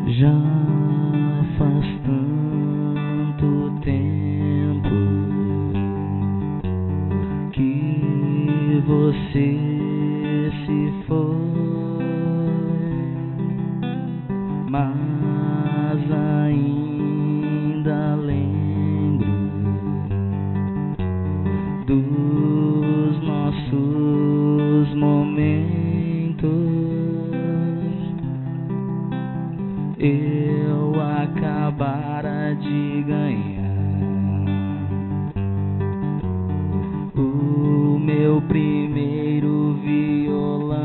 Já faz tanto tempo que você se foi, mas ainda lembro dos nossos momentos. Eu acabara de ganhar o meu primeiro violão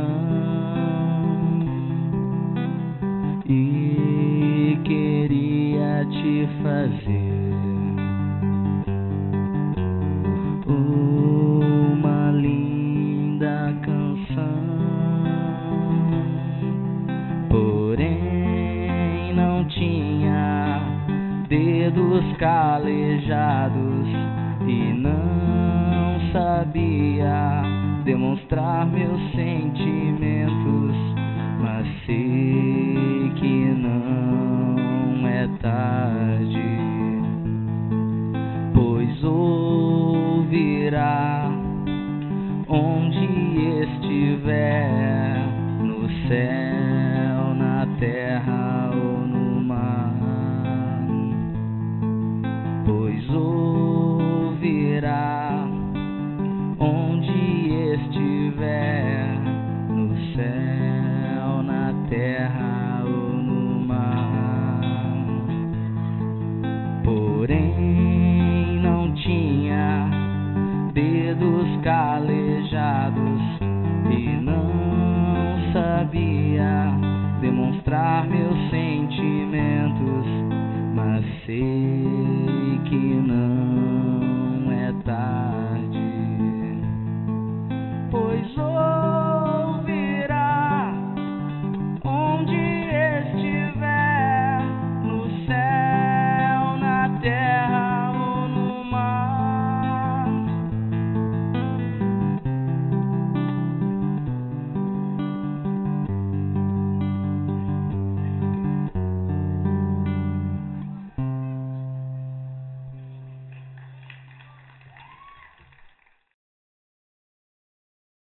e queria te fazer uma linda canção, porém não tinha dedos calejados e não sabia demonstrar meus sentimentos, mas sei que não é tarde, pois ouvirá onde estiver, no céu, na terra ou no mar, pois ouvirá onde estiver, no céu, na terra ou no mar. Porém não tinha dedos calejados e não sabia demonstrar meus sentimentos, mas sei que não